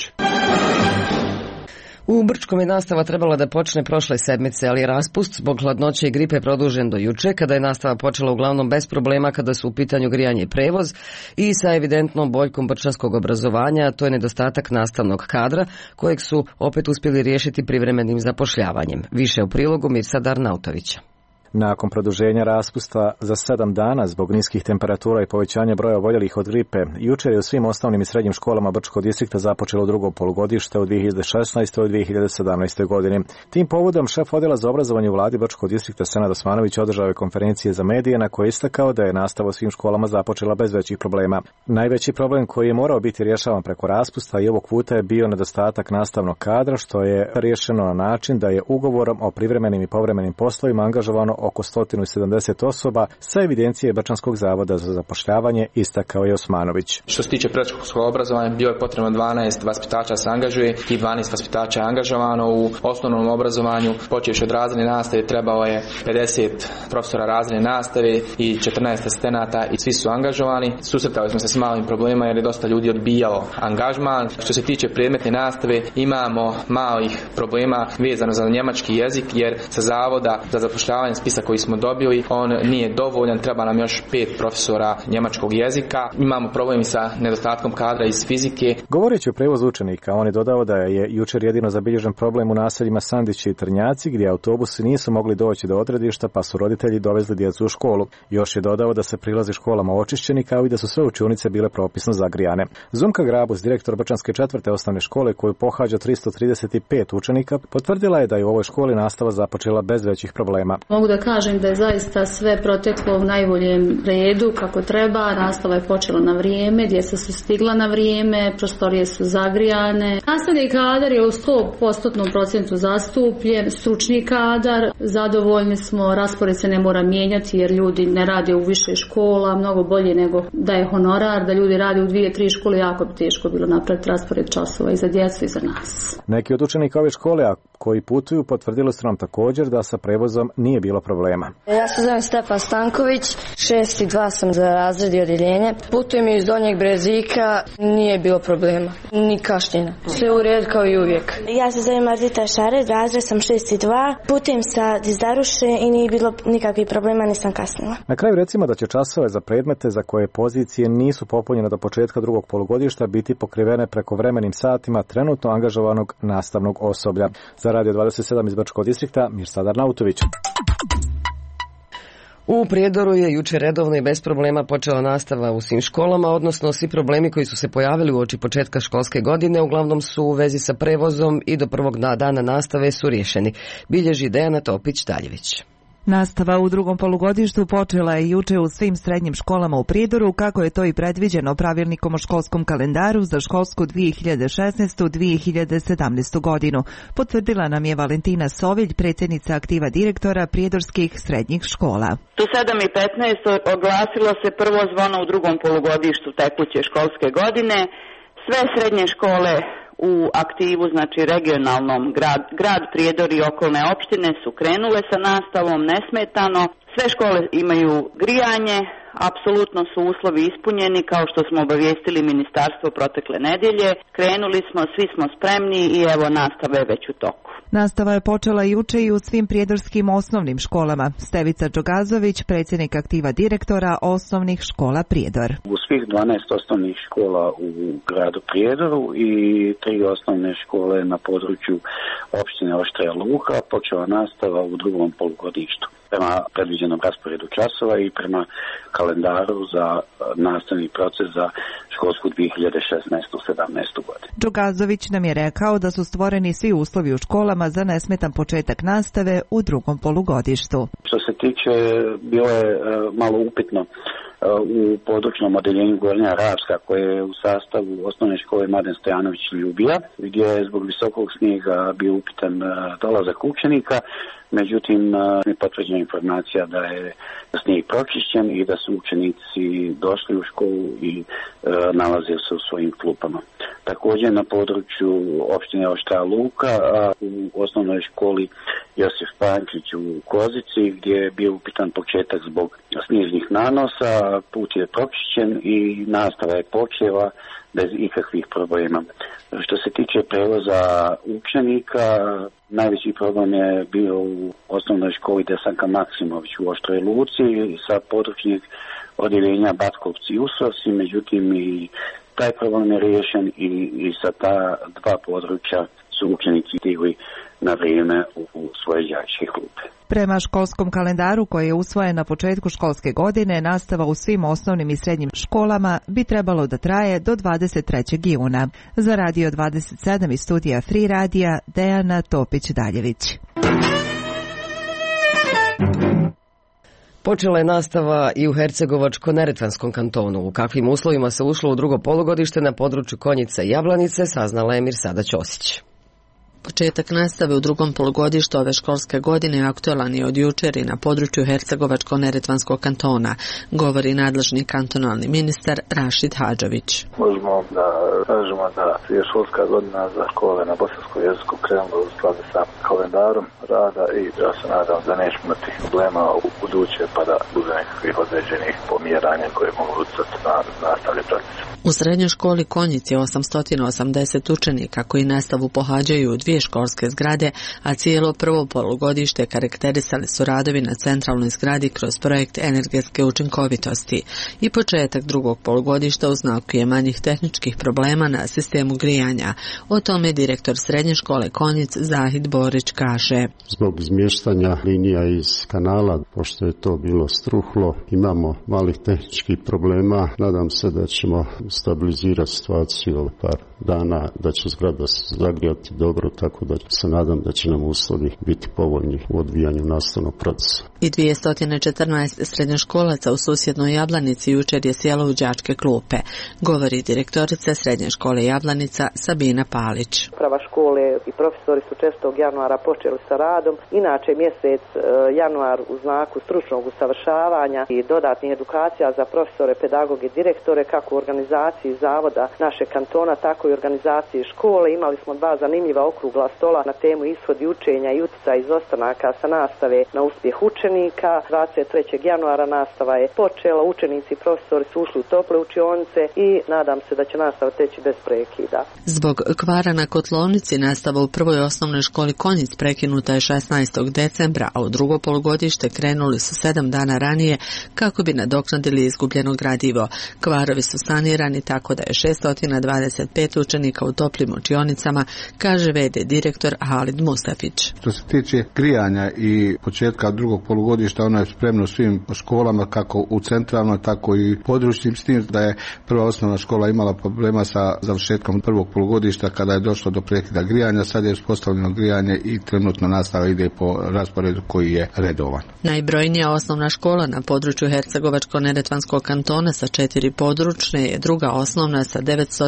U Brčkom je nastava trebala da počne prošle sedmice, ali je raspust zbog hladnoće i gripe produžen do juče, kada je nastava počela uglavnom bez problema kada su u pitanju grijanje i prevoz i sa evidentnom boljkom brčanskog obrazovanja, to je nedostatak nastavnog kadra, kojeg su opet uspjeli riješiti privremenim zapošljavanjem. Više u prilogu Mirsad Arnautovića. Nakon produženja raspusta za 7 dana zbog niskih temperatura i povećanja broja oboljelih od gripe, jučer je u svim osnovnim i srednjim školama Brčkog distrikta započelo drugo polugodište u 2016. i 2017. godini. Tim povodom šef odjela za obrazovanje u vladi Brčkog distrikta Senad Osmanović održao je konferencije za medije na koje je istakao da je nastava u svim školama započela bez većih problema. Najveći problem koji je morao biti rješavan preko raspusta i ovog puta je bio nedostatak nastavnog kadra, što je riješeno na način da je ugovorom o privremenim i povremenim poslovima angažovano oko 170 osoba sa evidencije Brčanskog zavoda za zapošljavanje, istakao je Osmanović. Što se tiče predškolskog obrazovanja, bio je potrebno 12 vaspitača se angažuje i 12 vaspitača je angažovano. U osnovnom obrazovanju, počevši od razredne nastave, trebao je 50 profesora razredne nastave i 14 asistenata i svi su angažovani. Susretali smo se s malim problemima jer je dosta ljudi odbijalo angažman. Što se tiče predmetne nastave, imamo malih problema vezano za njemački jezik jer sa zavoda za zapošljavanje spisak koji smo dobili, on nije dovoljan, treba nam još 5 profesora njemačkog jezika. Imamo problemi sa nedostatkom kadra iz fizike. Govoreći o prevozu učenika, on je dodao da je jučer jedino zabilježen problem u naseljima Sandići i Trnjaci gdje autobusi nisu mogli doći do odredišta pa su roditelji dovezli djecu u školu. Još je dodao da se prilazi školama očišćeni kao i da su sve učionice bile propisno zagrijane. Zumka Grabus, direktor Brčanske 4. osnovne škole koju pohađa 335 učenika, potvrdila je da je u ovoj školi nastava započela bez većih problema. Mogu da kažem da je zaista sve proteklo u najboljem redu kako treba. Nastava je počela na vrijeme, djeca su stigla na vrijeme, prostorije su zagrijane. Nastavni kadar je u 100% zastupljen, stručni kadar, zadovoljni smo, raspored se ne mora mijenjati jer ljudi ne rade u više škola, mnogo bolje nego da je honorar, da ljudi rade u 2-3 škole, jako bi teško bilo napraviti raspored časova i za djecu i za nas. Neki od učenika ove škole, a koji putuju, potvrdili su nam također da sa prevozom nije bilo problema. Ja se zovem Stefan Stanković, 6.2 sam za razred i odjeljenje. Putujem iz Donjeg Brezika, nije bilo problema, ni kašnjenja. Sve u red kao i uvijek. Ja se zovem Marzita Šared, razred sam 6.2. Putujem sa Dizdaruše i nije bilo nikakvih problema, nisam kasnila. Na kraju recimo da će časove za predmete za koje pozicije nisu popunjene do početka drugog polugodišta biti pokrivene prekovremenim satima trenutno angažovanog nastavnog osoblja. Za Radio 27 iz Brčkog distrikta, Mirsadar Nautović. U Prijedoru je jučer redovno i bez problema počela nastava u svim školama, odnosno svi problemi koji su se pojavili uoči početka školske godine uglavnom su u vezi sa prevozom i do prvog dana nastave su riješeni. Bilježi Dejana Topić-Daljević. Nastava u drugom polugodištu počela je juče u svim srednjim školama u Prijedoru, kako je to i predviđeno pravilnikom o školskom kalendaru za školsku 2016-2017 godinu. Potvrdila nam je Valentina Sovilj, predsjednica aktiva direktora prijedorskih srednjih škola. U 7:15 oglasilo se prvo zvono u drugom polugodištu tekuće školske godine. Sve srednje škole u aktivu, znači regionalnom, grad Prijedor i okolne opštine su krenule sa nastavom nesmetano. Sve škole imaju grijanje, apsolutno su uslovi ispunjeni kao što smo obavijestili ministarstvo protekle nedjelje. Krenuli smo, svi smo spremni i evo nastava je već u toku. Nastava je počela juče i u svim prijedorskim osnovnim školama. Stevica Đogazović, predsjednik aktiva direktora osnovnih škola Prijedor. U svih 12 osnovnih škola u gradu Prijedoru i 3 osnovne škole na području opštine Oštra Luka počela nastava u drugom polugodištu prema predviđenom rasporedu časova i prema kalendaru za nastavni proces za školsku 2016-17 godinu. Đogazović nam je rekao da su stvoreni svi uslovi u školama za nesmetan početak nastave u drugom polugodištu. Što se tiče, bilo je malo upitno u područnom odeljenju Gornja Ravska koje je u sastavu osnovne škole Mladen Stojanović Ljubija, gdje je zbog visokog snijega bio upitan dolazak učenika. Međutim, je potvrđena informacija da je snijeg pročišćen i da su učenici došli u školu i nalaze se u svojim klupama. Također na području opštine Oštra Luka u osnovnoj školi Josif Pančić u Kozici, gdje je bio upitan početak zbog snježnih nanosa, put je pročišćen i nastava je počela bez ikakvih problema. Što se tiče prevoza učenika, najveći problem je bio u osnovnoj školi Desanka Maksimović u Oštroj Luci sa područnih odjeljenja Batkovci i Usovci, međutim i taj problem je riješen i sa ta dva područja su učenici stigli na vrijeme u svoje đačke klupe. Prema školskom kalendaru koji je usvojen na početku školske godine, nastava u svim osnovnim i srednjim školama bi trebalo da traje do 23. juna. Za Radio 27 iz studija Free Radija, Dejana Topić-Daljević. Počela je nastava i u Hercegovačko-Neretvanskom kantonu. U kakvim uslovima se ušlo u drugo polugodište na području Konjica i Jablanice, saznala je Mirsada Ćosić. Početak nastave u drugom polugodištu ove školske godine aktualan je od jučer i na području Hercegovačko-neretvanskog kantona, govori nadležni kantonalni ministar Rašid Hadžović. Možemo da kažemo da je školska godina za škole na bosanskom jeziku krenula u skladu sa kalendarom rada i ja se nadam da nećemo imati problema u buduće pa da bude nekakvih određenih pomjeranja koje mogu utjecati na nastavlje procesa. U srednjoj školi Konjic je 880 učenika koji nastavu pohađaju u 2 školske zgrade, a cijelo prvo polugodište karakterisali su radovi na centralnoj zgradi kroz projekt energetske učinkovitosti i početak drugog polugodišta u znaku je manjih tehničkih problema na sistemu grijanja. O tome direktor srednje škole Konjic Zahid Borić kaže. Zbog izmještanja linija iz kanala, pošto je to bilo struhlo, imamo malih tehničkih problema. Nadam se da ćemo stabilizirati situaciju par dana, da će zgrada zagrijati dobro, tako da se nadam da će nam uslovi biti povoljni u odvijanju nastavnog procesa. I 214 srednjoškolaca u susjednoj Jablanici jučer je sjelo u đačke klupe, govori direktorica srednje škole Jablanica Sabina Palić. Uprava škole i profesori su 6. januara počeli sa radom. Inače mjesec januar u znaku stručnog usavršavanja i dodatnih edukacija za profesore, pedagoge i direktore kako u organizaciji zavoda našeg kantona, tako i organizaciji škole. Imali smo 2 zanimljiva okrugla stola na temu ishodi učenja i utjecaj izostanaka sa nastave na uspjeh učenika. 23. januara nastava je počela, učenici i profesori su ušli u tople učionice i nadam se da će nastava teći bez prekida. Zbog kvara na kotlovnici nastava u prvoj osnovnoj školi Konjic prekinuta je 16. decembra, a u drugo polugodište krenuli su 7 dana ranije kako bi nadoknadili izgubljeno gradivo. Kvarovi su sanirani tako da je 625 učenika u toplim učionicama, kaže v.d. direktor Halid Mustafić. Što se tiče grijanja i početka drugog polugodišta, ono je spremno u svim školama, kako u centralnoj, tako i područnim, s tim da je prva osnovna škola imala problema sa završetkom prvog polugodišta kada je došlo do prekida grijanja. Sad je uspostavljeno grijanje i trenutno nastava ide po rasporedu koji je redovan. Najbrojnija osnovna škola na području Hercegovačko-neretvanskog kantona sa 4 područne je druga osnovna sa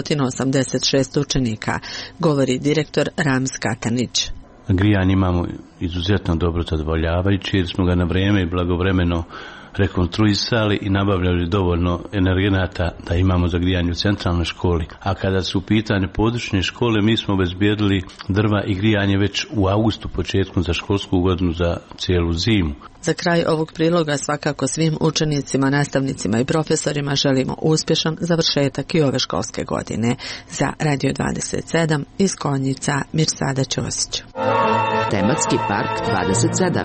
986 učenika, govori direktor Rams Katanić. Grijanje imamo izuzetno dobro zadovoljavajući jer smo ga na vrijeme i blagovremeno rekonstruisali i nabavljali dovoljno energenata da imamo za grijanje u centralnoj školi. A kada su u pitanju područne škole, mi smo obezbijedili drva i grijanje već u augustu, početkom za školsku godinu za cijelu zimu. Za kraj ovog priloga svakako svim učenicima, nastavnicima i profesorima želimo uspješan završetak i ove školske godine. Za Radio 27 iz Konjica, Mirsada Ćosić. Tematski park 27.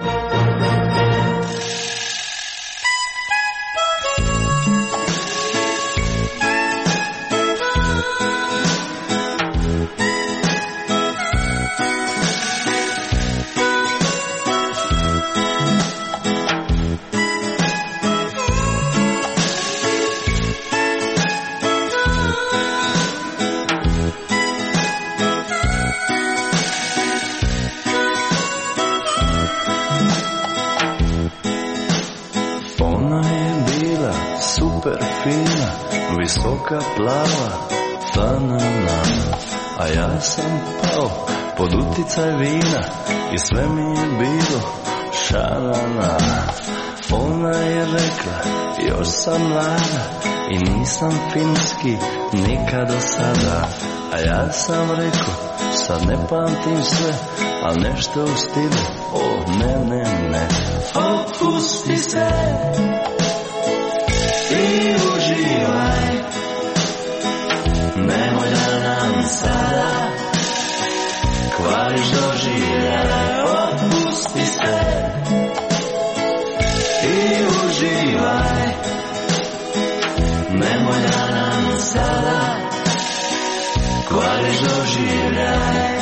Visoka plava, tanana, a ja sam pao pod uticaj vina i sve mi je bilo šarana. Ona je rekla, još sam mlada i nisam finski nikad do sada. A ja sam rekao, sad ne pamtim sve, al nešto u stilu, o ne, opusti se i uživaj. Nemoj da nam sada kvariš doživljaj. Opusti se i uživaj. Nemoj da nam sada kvariš doživljaj.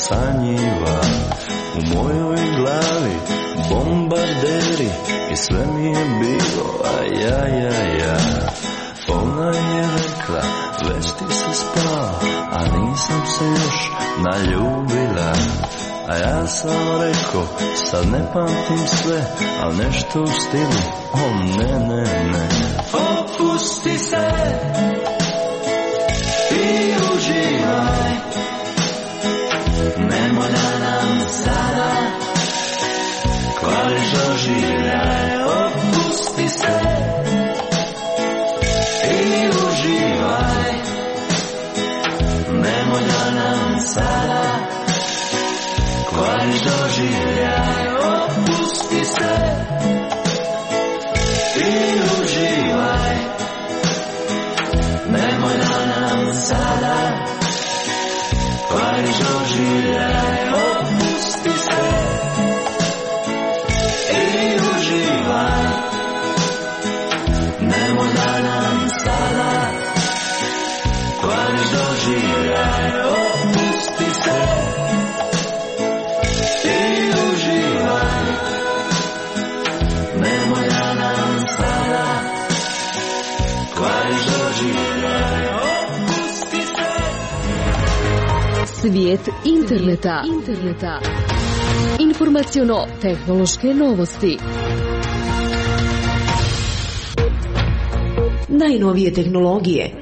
sanjiva. U mojoj glavi bombarderi i sve mi je bilo ja. Ona je rekla, već ti se spao, a nisam se još naljubila. A ja sam rekao, sad ne pamtim sve, al nešto u stilu, ne. Opusti se i uživaj, nemoj da nam sada kvališ doživljaj. Opusti se i uživaj, nemoj da nam sada kvališ doživljaj. Opusti se i uživaj, nemoj da nam sada kvališ doživljaj. Opusti se i uživaj, nemoj da nam sada kvališ doživljaj. Opusti se i uživaj, nemoj da nam sada kvališ doživljaj. Opusti se. Svijet interneta. Informaciono-tehnološke novosti. Najnovije tehnologije.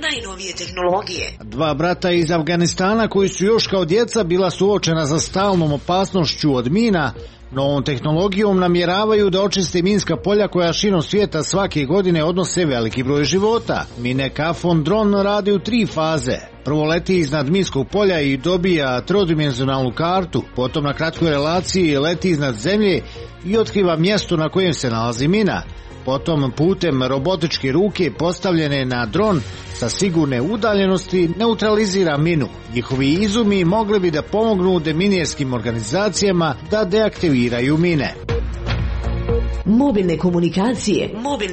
Dva brata iz Afganistana koji su još kao djeca bila suočena sa stalnom opasnošću od mina, novom tehnologijom namjeravaju da očiste minska polja koja širom svijeta svake godine odnose veliki broj života. Minekafon dron radi u 3 faze. Prvo leti iznad minskog polja i dobija trodimenzionalnu kartu, potom na kratkoj relaciji leti iznad zemlje i otkriva mjesto na kojem se nalazi mina. Potom putem robotičke ruke postavljene na dron sa sigurne udaljenosti neutralizira minu. Njihovi izumi mogli bi da pomognu deminijerskim organizacijama da deaktiviraju mine. Mobilne komunikacije.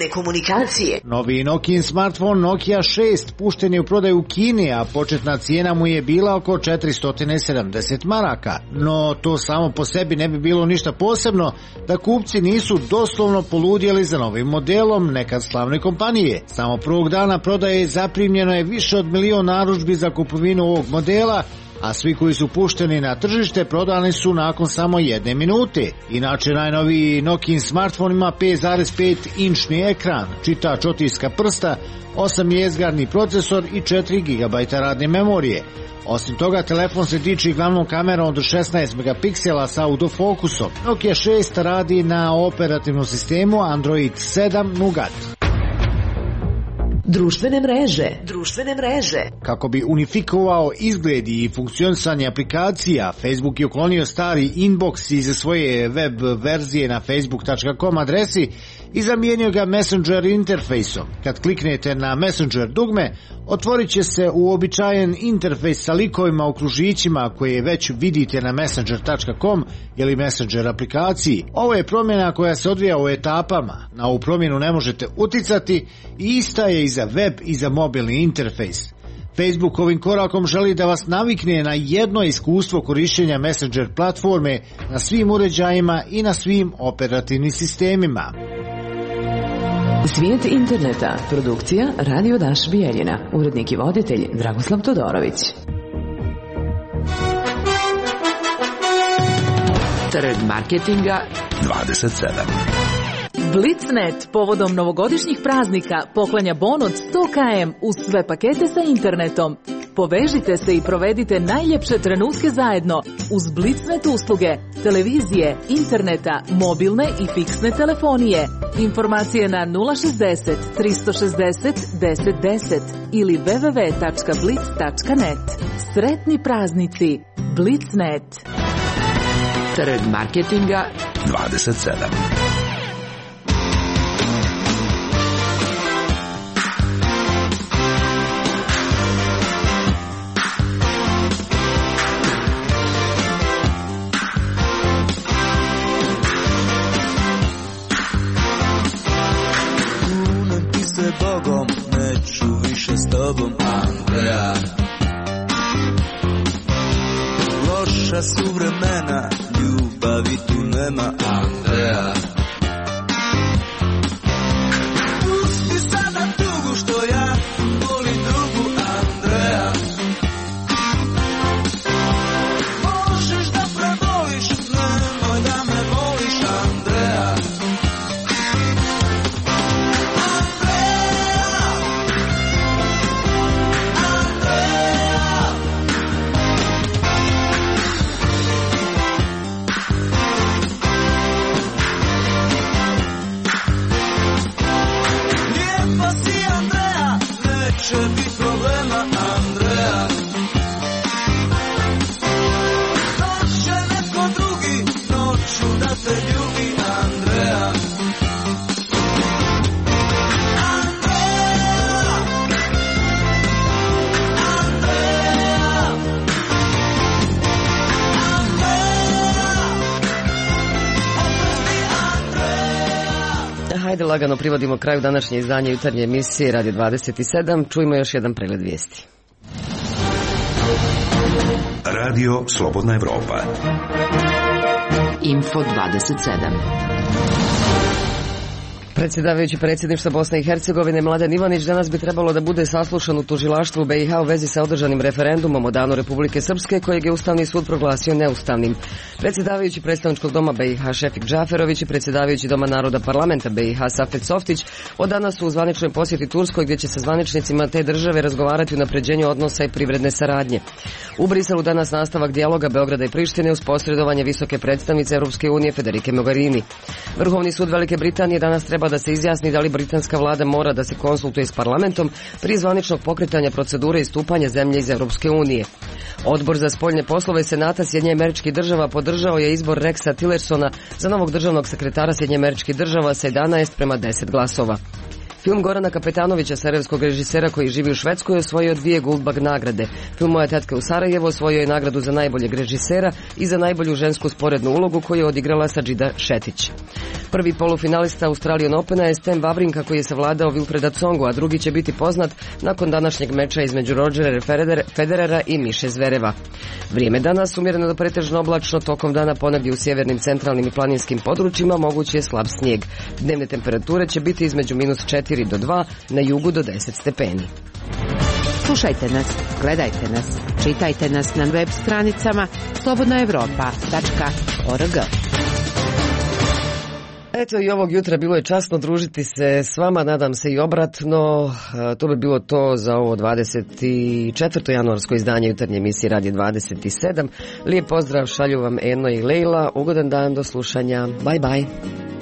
Novi Nokiin smartfon Nokia 6 pušten je u prodaju u Kini, a početna cijena mu je bila oko 470 maraka. No to samo po sebi ne bi bilo ništa posebno da kupci nisu doslovno poludjeli za novim modelom nekad slavne kompanije. Samo prvog dana prodaje zaprimljeno je više od 1 milion narudžbi za kupovinu ovog modela, a svi koji su pušteni na tržište prodani su nakon samo 1 minute. Inače, najnoviji Nokiin smartfon ima 5,5-inčni ekran, čitač otiska prsta, 8-jezgarni procesor i 4 GB radne memorije. Osim toga, telefon se diči glavnom kamerom od 16 megapiksela sa autofokusom. Nokia 6 radi na operativnom sistemu Android 7 Nougat. Društvene mreže. Kako bi unifikovao izgled i funkcionisanje aplikacija, Facebook je uklonio stari inbox iz svoje web verzije na facebook.com adresi i zamijenio ga Messenger interfejsom. Kad kliknete na Messenger dugme, otvorit će se uobičajen interfejs sa likovima u kružićima koje već vidite na messenger.com ili Messenger aplikaciji. Ovo je promjena koja se odvija u etapama. Na ovu promjenu ne možete uticati i ista je i za web i za mobilni interfejs. Facebook ovim korakom želi da vas navikne na jedno iskustvo korištenja Messenger platforme na svim uređajima i na svim operativnim sistemima. Svijet interneta. Produkcija Radio Daš Bijeljina. Urednik i voditelj Dragoslav Todorović. Trg marketinga 27. Blitznet povodom novogodišnjih praznika poklanja bon od 100 km uz sve pakete sa internetom. Povežite se i provedite najljepše trenutke zajedno uz Blitznet usluge, televizije, interneta, mobilne i fiksne telefonije. Informacije na 060 360 1010 ili www.blitz.net. Sretni praznici. Blitznet. Trg marketinga 27. Bogom, neću više s tobom, Andreja. Loš loša su vremena, ljubavi tu nema, Andreja. Pusti sada tugu što ja volim drugu, Andreja. Možeš da preboliš, nemoj da me voliš, Andreja. Neće biti problema, Andreja. Doće neko drugi, noću da te ljubi, Andreja. Hajde lagano privodimo kraju današnje izdanje jutarnje emisije Radio 27. Čujmo još jedan pregled vijesti. Radio Slobodna Evropa. Info 27. Predsjedavajući predsjedništva Bosne i Hercegovine Mladen Ivanić danas bi trebalo da bude saslušan u tužilaštvu BiH u vezi sa održanim referendumom o danu Republike Srpske kojeg je Ustavni sud proglasio neustavnim. Predsjedavajući predstavničkog doma BiH Šefik Džaferović i predsjedavajući doma Naroda parlamenta BiH Safet Softić od danas su u zvaničnoj posjeti Turskoj gdje će sa zvaničnicima te države razgovarati o unapređenju odnosa i privredne saradnje. U Briselu danas nastavak dijaloga Beograda i Prištine uz posredovanje visoke predstavnice Europske unije Federike Mogherini. Vrhovni sud Velike Britanije danas treba da se izjasni da li britanska vlada mora da se konsultuje s parlamentom prije zvaničnog pokretanja procedure istupanja zemlje iz Europske unije. Odbor za spoljne poslove Senata Sjedinjenih Američkih Država podržao je izbor Rexa Tillersona za novog državnog sekretara Sjedinjenih Američkih Država sa 11:10 glasova. Film Gorana Kapetanovića, sarajevskog režisera koji živi u Švedskoj, osvojio 2 Guldbag nagrade. Film Moja tetka u Sarajevo osvojio je nagradu za najboljeg režisera i za najbolju žensku sporednu ulogu koju je odigrala Sadžida Šetić. Prvi polufinalista Australian Opena je Stan Wawrinka koji je savladao Wilfreda Tsongu, a drugi će biti poznat nakon današnjeg meča između Rodgera Federera i Miše Zvereva. Vrijeme danas umjereno do pretežno oblačno, tokom dana ponegdje u sjevernim, centralnim i planinskim područjima mogući je slab snijeg. Dnevne temperature će biti između -4 do 2, na jugu do 10 stepeni. Slušajte nas, gledajte nas, čitajte nas na web stranicama slobodnaevropa.org. Eto i ovog jutra bilo je časno družiti se s vama, nadam se i obratno. To bi bilo to za ovo 24. januarsko izdanje jutarnje emisije Radio 27. Lijep pozdrav šalju vam Eno i Lejla, ugodan dan, do slušanja, bye bye.